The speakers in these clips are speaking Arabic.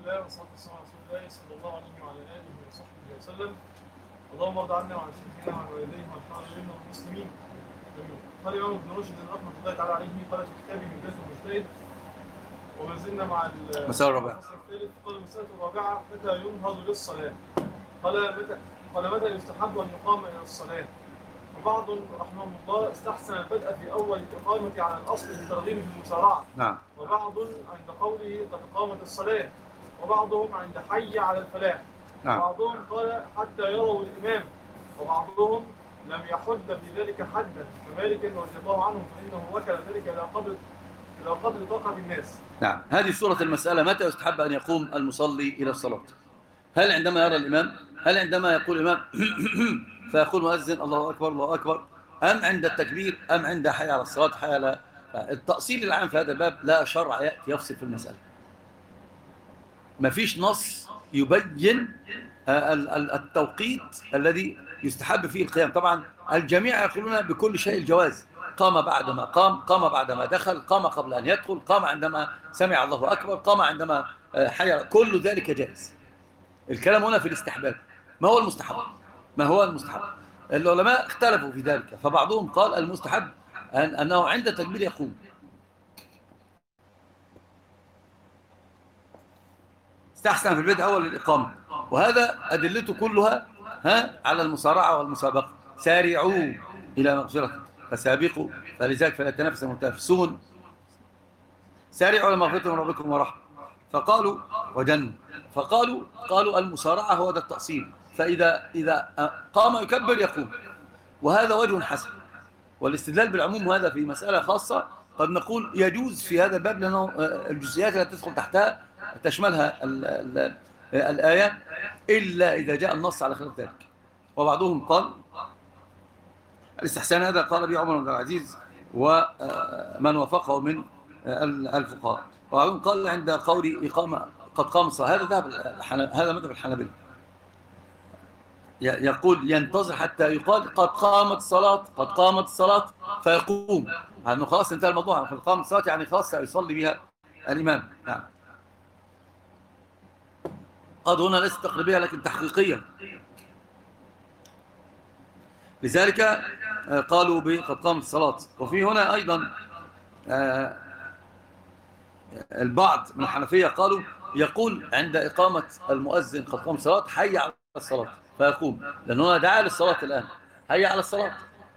الله والصلاة والسلام على رسول الله صلى الله عليه وعلى آله وصحبه وسلم. اللهم ارض عنا وعن شيخنا وعن والديه وعن الحاضرين والمسلمين. قال الإمام ابن رشد رحمة الله تعالى عليه قال في كتابه بداية المجتهد، وما زلنا مع المسألة الرابعة. قال المسألة الرابعة: متى ينهض للصلاة؟ قال متى يستحب أن يقام إلى الصلاة؟ وبعض رحمه الله استحسن البدء في أول الإقامة على الأصل لترغيب في المسارعة. نعم. وبعض عند قوله قد قامت الصلاة، وبعضهم عند حي على الفلاح. نعم. وبعضهم قال حتى يروا الإمام، وبعضهم لم يحد في ذلك حدا كمالك رضي الله عنه، فإنه وكل ذلك إلى قدر طاقة الناس. نعم. هذه صورة المسألة: متى يستحب أن يقوم المصلي إلى الصلاة؟ هل عندما يرى الإمام؟ هل عندما يقول الإمام فيقول مؤذن الله أكبر الله أكبر، أم عند التكبير، أم عند حي على الصلاة حي على التأصيل العام في هذا الباب؟ لا شرع يأتي يفصل في المسألة. ما فيش نص يبين التوقيت الذي يستحب فيه القيام. طبعا الجميع يقولون بكل شيء الجواز: قام بعدما قام بعدما دخل، قام قبل أن يدخل، قام عندما سمع الله أكبر، قام عندما حي، كل ذلك جائز. الكلام هنا في الاستحباب. ما هو المستحب؟ ما هو المستحب؟ العلماء اختلفوا في ذلك، فبعضهم قال المستحب أنه عند التكبير يقوم. استحسن في البدء أول الإقامة، وهذا أدلته كلها على المسارعة والمسابقة: سارعوا إلى مغفرة فسابقوا، فلذلك فليتنافس المتنافسون، سارعوا إلى مغفرة من ربكم ورحمة. فقالوا وجنة، قالوا المسارعة هو ده التأصيل، فإذا قام يكبر يقوم، وهذا وجه حسن. والاستدلال بالعموم هذا في مسألة خاصة قد نقول يجوز في هذا الباب، لأنه الجزئيات التي تدخل تحتها تشملها الآية إلا إذا جاء النص على خلاف ذلك. وبعضهم قال الاستحسان هذا قال به عمر بن العزيز ومن وافقه من الفقهاء. وبعضهم قال عند قول إقامة قد قام الصلاة، هذا مذهب الحنابلة، يقول ينتظر حتى يقال قد قامت الصلاة فيقوم، لأنه خلاص انتهى الموضوع. قد قامت الصلاة يعني خلاص سيصلي بها الإمام. نعم. قد هنا ليست تقريبية لكن تحقيقية، لذلك قالوا بقد قامت الصلاة. وفي هنا أيضا البعض من الحنفية قالوا يقول عند إقامة المؤذن قد قام الصلاة حي على الصلاة فيقوم، لأنه دعا للصلاة الآن، حي على الصلاة.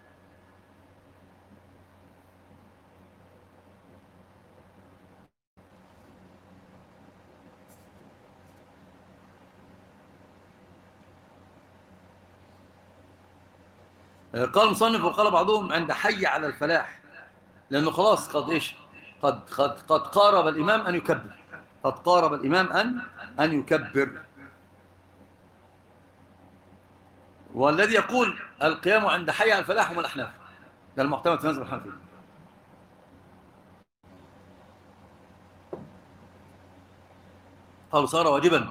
قال المصنف وقال بعضهم عند حي على الفلاح، لأنه خلاص قد قارب الإمام أن يكبر، أن يكبر. والذي يقول القيام عند حي على الفلاح هم الأحناف، ده المعتمد في مذهب الحنفية. قالوا صار واجبا.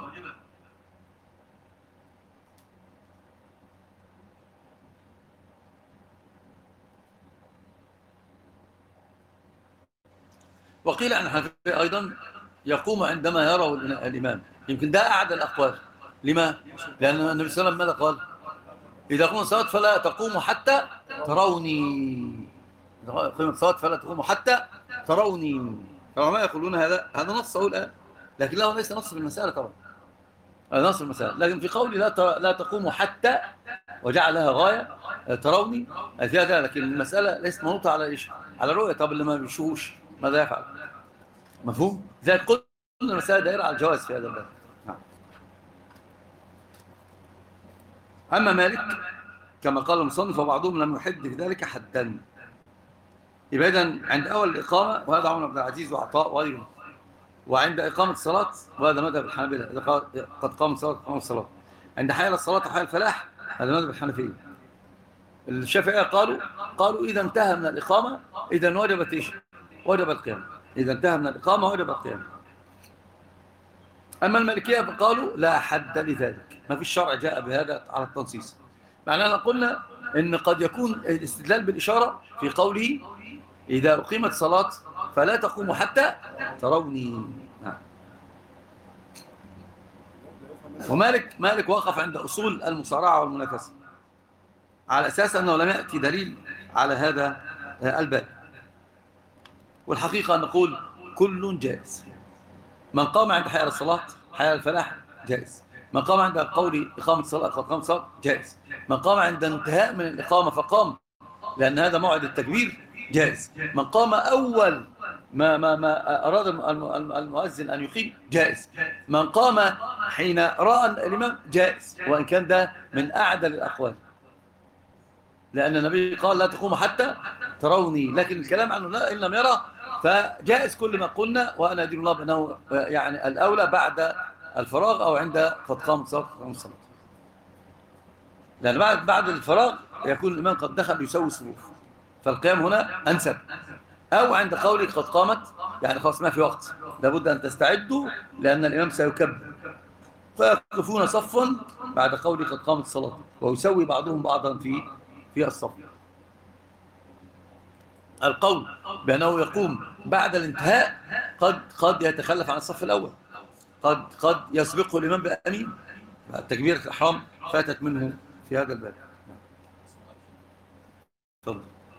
وقيل عن الحنفية أيضا يقوم عندما يروا الإمام. يمكن ده أعد الأقوال. لما؟ لأن النبي صلى الله عليه وسلم ماذا قال؟ إذا قمت الصلاة فلا تقوموا حتى تروني. إذا قمت الصلاة فلا تقوموا حتى تروني. العلماء يقولون هذا نص الآن، لكن له ليس نص في المسألة طبعا، هذا نص في المسألة. لكن في قولي لا تقوموا حتى وجعلها غاية تروني هذا، لكن المسألة ليست منوطة على إيش؟ على رؤية. طب اللي ما بيشوفوش ماذا يفعل؟ مفهوم؟ ذلك قلنا المسألة دائرة على الجواز في هذا الباب. أما مالك كما قال المصنف وبعضهم لم يحد في ذلك حدا. يبقى إذن عند أول الإقامة، وهذا عمر بن العزيز وعطاء وغيره، وعند إقامة الصلاة، وهذا مذهب الحنابلة إذا قد قام الصلاة قام الصلاة. عند حي على الصلاة وحي الفلاح هذا مذهب الحنفية. الشافعية قالوا إذا انتهى من الإقامة إذا وجبت إيش؟ وجب القيام. إذا انتهى من الإقامة وجب القيام. أما المالكية فقالوا لا حد لذلك، ما في الشرع جاء بهذا على التنصيص. معنانا قلنا إن قد يكون الاستدلال بالإشارة في قوله إذا أقيمت الصلاة فلا تقوموا حتى تروني. مالك وقف عند أصول المصارعة والمنافسة على أساس أنه لم يأتي دليل على هذا الباب. والحقيقة نقول كل جائز. من قام عند حي على الصلاة حي على الفلاح جائز. من قام عند قول إقامة الصلاة جائز. من قام عند انتهاء من الإقامة فقام لأن هذا موعد التكبير جائز. من قام أول ما أراد المؤذن أن يقيم جائز. من قام حين رأى الإمام جائز، وإن كان ده من أعدل الأقوال، لأن النبي قال لا تقوم حتى تروني، لكن الكلام عنه لا إن لم يرى فجائز كل ما قلنا. وأنا أدين الله بأنه يعني الأولى بعد الفراغ أو عند قد قام الصلاة، لأن بعد الفراغ يكون الإمام قد دخل يسوي الصفوف، فالقيام هنا أنسب. أو عند قولي قد قامت يعني خلاص ما في وقت، لابد أن تستعدوا لأن الإمام سيكبر، فيقفون صفا بعد قولي قد قامت الصلاة، ويسوي بعضهم بعضا في الصف. القول بأنه يقوم بعد الانتهاء قد يتخلف عن الصف الأول، قد يسبقه الإمام بأمين، تكبيرة الإحرام فاتت منه في هذا الباب. تفضل.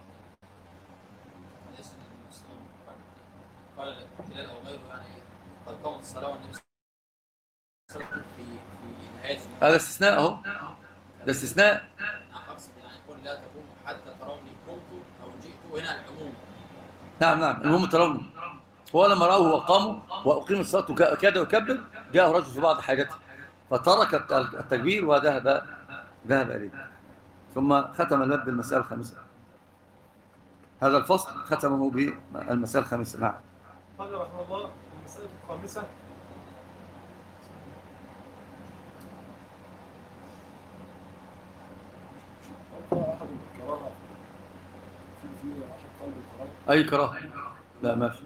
قال الاحتلال او غيره يعني قد قامت الصلاه والنبي صلى الله عليه وسلم في نهايه هذا استثناء اهو، ده استثناء. اقصد يعني يقول لا تقوموا حتى تروني قمت او جئت، هنا العموم. نعم المهم تروني. هو لما رأوه وقاموا وأقيم الصلاة وكاد يكبر جاءه رجل في بعض حاجته فترك التكبير وذهب إليه. ثم ختم الباب بالمسألة الخامسة. هذا الفصل ختمه بالمسألة الخامسة. نعم. قال رحمه الله المسألة الخامسة: أي كراهة؟ لا ما في.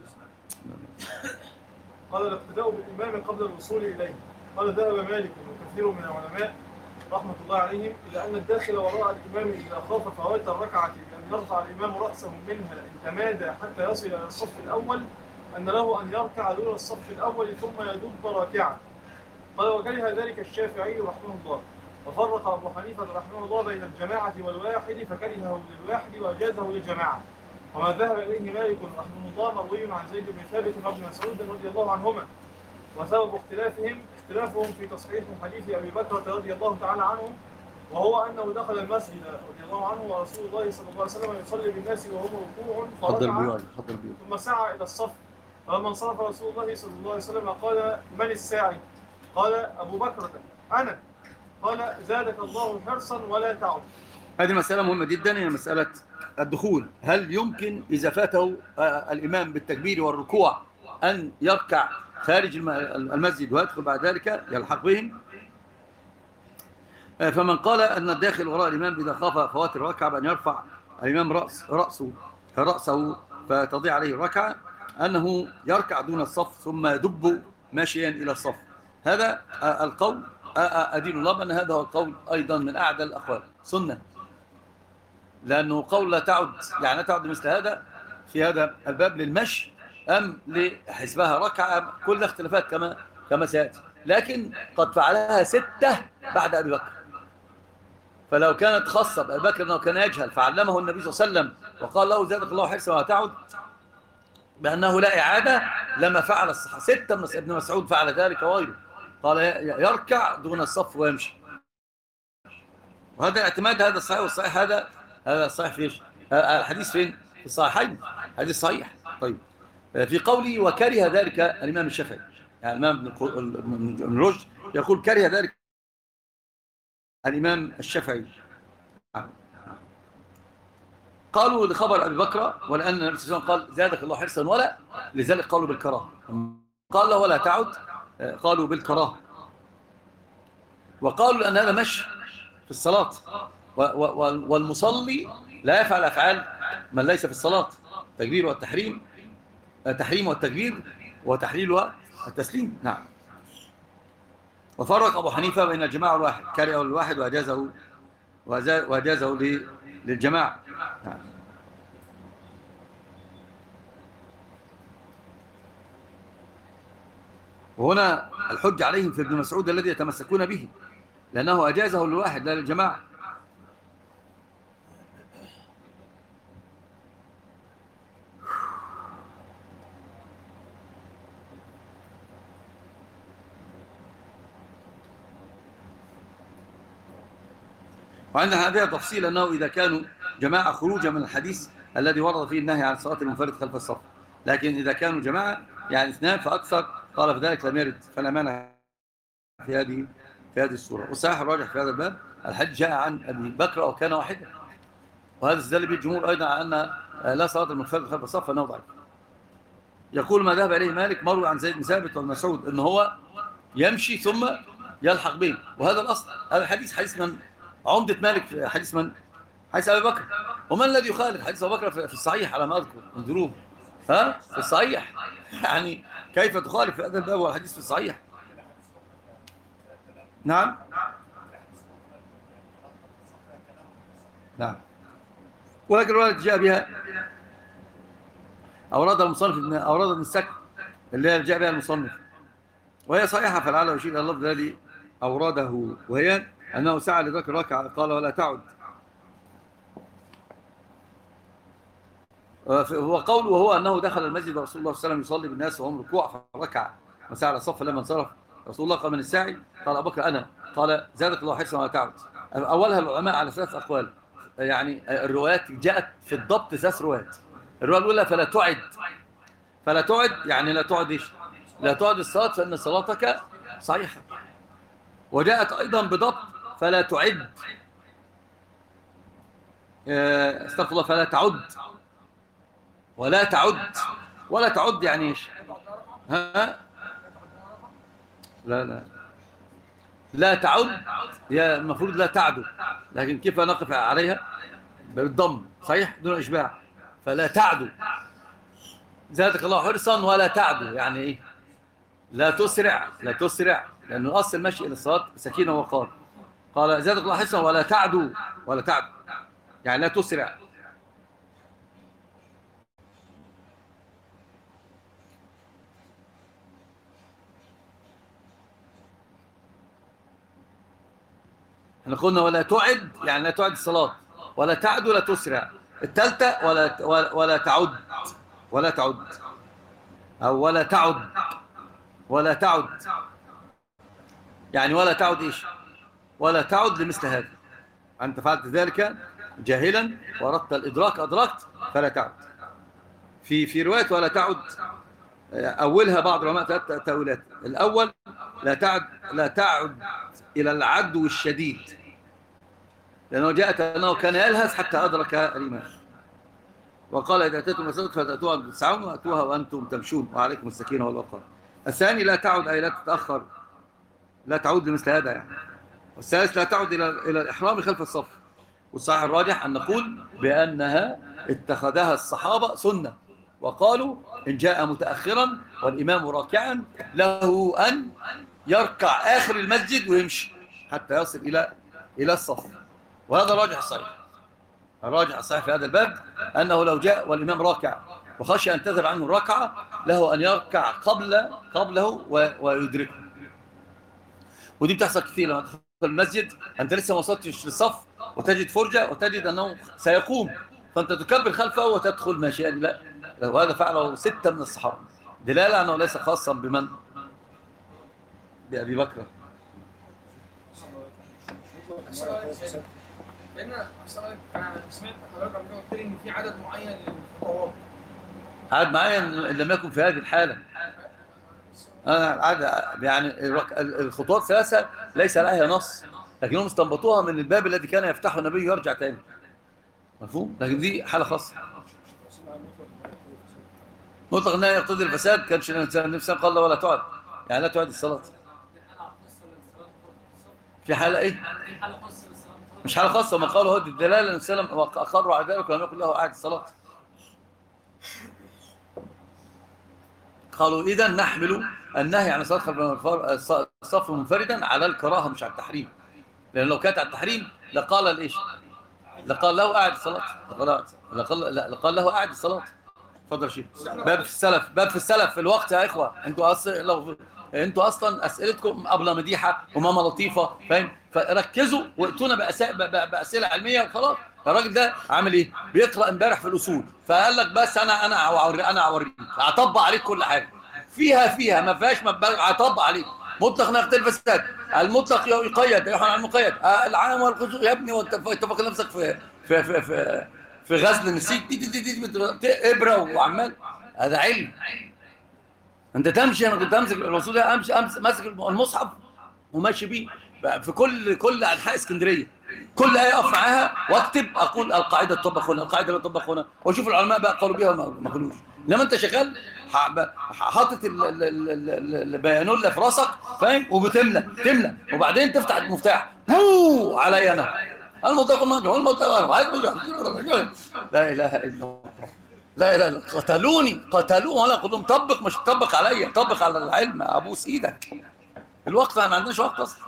قال الاقتداء بالإمام قبل الوصول إليه. قال ذهب مالك وكثير من العلماء رحمة الله عليهم إلى أن الداخل وراء الإمام إذا خاف فوات الركعة بأن يرفع الإمام رأسه منها إن تمادى حتى يصل إلى الصف الأول أن له أن يركع دون الصف الأول ثم يدب راكعا. قال وكره ذلك الشافعي رحمه الله، وفرق أبو حنيفة رحمه الله بين الجماعة والواحد فكرهه للواحد وأجازه للجماعة. وما ذهب إليه مالك رحمه الله مروي عن زيد بن ثابت وابن مسعود رضي الله عنهما. وسبب اختلافهم في تصحيح حديث أبي بكر رضي الله تعالى عنه، وهو أنه دخل المسجد رضي الله عنه ورسول الله صلى الله عليه وسلم يصلي بالناس وهم ركوع فركع ثم سعى إلى الصف. فلما انصرف رسول الله صلى الله عليه وسلم قال من الساعي؟ قال أبو بكر أنا. قال زادك الله حرصا ولا تعد. هذه مسألة مهمة جدا، هي مسألة الدخول. هل يمكن إذا فاته الإمام بالتكبير والركوع أن يركع خارج المسجد ويدخل بعد ذلك يلحق بهم؟ فمن قال أن الداخل وراء الإمام إذا خاف فوات الركعة بأن يرفع الإمام رأسه فتضيع عليه الركعة، أنه يركع دون الصف ثم يدب ماشيا إلى الصف. هذا القول أدين الله بأن هذا هو القول أيضا من أعدى الأقوال سنة، لأنه قول لا تعد يعني لا تعد مثل هذا في هذا الباب للمشي أم لحسبها ركعة، كل اختلافات كما سيأتي، لكن قد فعلها 6 بعد أبي بكر. فلو كانت خاصة بأبي بكر أنه كان يجهل فعلمه النبي صلى الله عليه وسلم وقال له زادك الله حرصا ولا تعد بأنه لا إعادة لما فعل الصحة. 6 من ابن مسعود فعل ذلك وغيره، قال يركع دون الصف ويمشي. وهذا الاعتماد هذا الصحيح، والصحيح هذا الصحيح فيش الحديث فين؟ في الصحيحين، حديث صحيح. طيب في قولي وكره ذلك الإمام الشافعي، يعني الإمام ابن رشد يقول كره ذلك الإمام الشافعي. قالوا لخبر أبي بكر ولأن النبي صلى الله عليه وسلم قال زادك الله حرصا ولا، لذلك قالوا بالكراهة. قال له ولا تعد قالوا بالكراهة. وقالوا لأن هذا مشي في الصلاة، والمصلي لا يفعل أفعال من ليس في الصلاة، تكبير والتحريم، تحريم والتكبير وتحليل والتسليم. نعم. وفرق أبو حنيفة بين الجماعة والواحد، كرهه الواحد وأجازه للجماعة. نعم. وهنا الحج عليهم في ابن مسعود الذي يتمسكون به، لأنه أجازه للواحد لا للجماعة. وعندنا هذا تفصيل أنه إذا كانوا جماعة خروجا من الحديث الذي ورد فيه النهي عن صلاة المنفرد خلف الصف، لكن إذا كانوا جماعة يعني اثنان فأكثر قال في ذلك لم يرد، فلا مانع في هذه الصورة. والصحيح الراجح في هذا الباب الحج جاء عن أبي بكر أو كان واحدا، وهذا استدل به الجمهور أيضا على أن لا صلاة المنفرد خلف الصف فإنه ضعيف. يقول ما ذهب إليه مالك مروي عن زيد بن ثابت والمسعود أنه هو يمشي ثم يلحق بهم، وهذا الأصل. هذا الحديث حديث من عمدة مالك في حديث من؟ حديث أبي بكر. ومن الذي يخالف حديث أبي بكر في الصحيح على ما أذكر انظروه في الصحيح. يعني كيف تخالف في هذا الباب والحديث في الصحيح؟ نعم ولكن الرواية جاء بها أوراد المصنف أوراد ابن السكن اللي جاء بها المصنف، وهي صحيحة فلعله يشير إلى اللفظ الذي أورده، وهي أنه سعى لذلك الركعة قال ولا تعد. وقوله وهو أنه دخل المسجد ورسول الله صلى الله عليه وسلم يصلي بالناس وهم ركوع فركع وسعى على الصف لما انصرف رسول الله قال من الساعي؟ قال أبو بكر أنا. قال زادك الله حرصا ولا تعد. أولها العلماء على 3 أقوال، يعني الروايات جاءت في الضبط 3 روايات. الرواية الأولى فلا تعد يعني لا تعد إيش؟ لا تعد الصلاة فإن صلاتك صحيحة. وجاءت أيضا بضبط فلا تعد، استغفر الله، فلا تعد ولا تعد يعني إيش؟ ها؟ لا تعد هي المفروض لا تعد، لكن كيف نقف عليها؟ بالضم صحيح دون إشباع. فلا تعد زادك الله حرصا ولا تعد يعني إيه؟ لا تسرع لأنه أصل المشي إلى الصلاة سكينة وقار. قال زادك الله حرصا ولا تعد يعني لا تسرع. احنا قلنا ولا تعد يعني لا تعد الصلاة، ولا تعد ولا تسرع. الثالثة ولا تعد أو ولا تعد يعني ولا تعد إيش؟ ولا تعد لمثل هذا. أنت فعلت ذلك جاهلا وردت الإدراك أدركت فلا تعد. في رواية ولا تعد أولها بعض العلماء 3 تأويلات. الأول لا تعد إلى العدو الشديد، لأنه جاءت أنه كان يلهث حتى أدرك الإمام. وقال إذا أتيتم المساجد فتأتوها تسعون وأتوها وأنتم تمشون وعليكم السكينة والوقار. الثاني لا تعد أي لا تتأخر، لا تعود لمثل هذا يعني. والثالث لا تعود إلى الإحرام خلف الصف. والصحيح الراجح أن نقول بأنها اتخذها الصحابة سنة، وقالوا إن جاء متأخرا والإمام راكعا له أن يركع آخر المسجد ويمشي حتى يصل إلى الصف. وهذا الراجح الصحيح في هذا الباب أنه لو جاء والإمام راكع وخشى أن تذهب عنه الركعة له أن يركع قبله ويدركه. ودي بتحصل كثير لما تدخل المسجد أنت لسه ما وصلتش للصف وتجد فرجة وتجد أنه سيقوم، فأنت تكبر خلفه وتدخل ماشيا. لا، وهذا فعله 6 من الصحابة، دلالة أنه ليس خاصا بمن؟ بأبي بكر. لأن أنا سمعت حضرتك قبل كده قلت لي إن في عدد معين للخطوات. عدد معين لم يكن في هذه الحالة. يعني الخطوات 3 ليس لها نص، لكنهم استنبطوها من الباب الذي كان يفتحه النبي يرجع تاني. مفهوم؟ لكن دي حالة خاصة. مطلق النهي يقتضي الفساد. كانش النبي قال له ولا تعد يعني لا تعد الصلاة. في حالة ايه؟ مش حالة خاصة. ما قالوا هذه الدلالة ان سلم واقروا على ذلك ولم يقل له اعد الصلاة. قالوا اذا نحمل النهي عن صلاة الصف منفردا على الكراهة مش على التحريم، لان لو كانت على التحريم لقال الايش؟ لقال له اعد الصلاة. لقال له اعد الصلاة. اتفضل شيخ. باب في السلف في الوقت يا اخوه. انتوا لو انتوا اصلا اسئلتكم ابله مديحه وماما لطيفه، فاهم؟ فركزوا واتونا باسئله علميه وخلاص. الراجل ده عامل ايه؟ بيقرا امبارح في الاصول، فقال لك بس انا هوريك، هطبق عليك كل حاجه فيها ما فيهاش، هطبق عليك مطلق نقد الفساد، المطلق يقيد يحمل على المقيد، العام والخصوص. يا ابني وانت فاكر نفسك في غزل النسيج دي ابره وعمال. هذا علم. انت تمشي، انا كنت امسك الاصول ده، امشي ماسك المصحف وماشي بيه في كل انحاء اسكندريه، كل ايه اقف معاها واكتب، اقول القاعده تطبق هنا، القاعده لا تطبق هنا، واشوف العلماء بقى قالوا بيها ما قالوش. لما انت شغال حاطط البيانولا في راسك، فاهم؟ وبتملى وبعدين تفتح المفتاح علي انا المطلق المنجح والمطلق. لا اله الا الله، لا اله الا، قتلوني وانا اقول لهم طبق، مش طبق عليا، طبق على العلم، ابوس ايدك. الوقت ما عندناش وقت اصلا.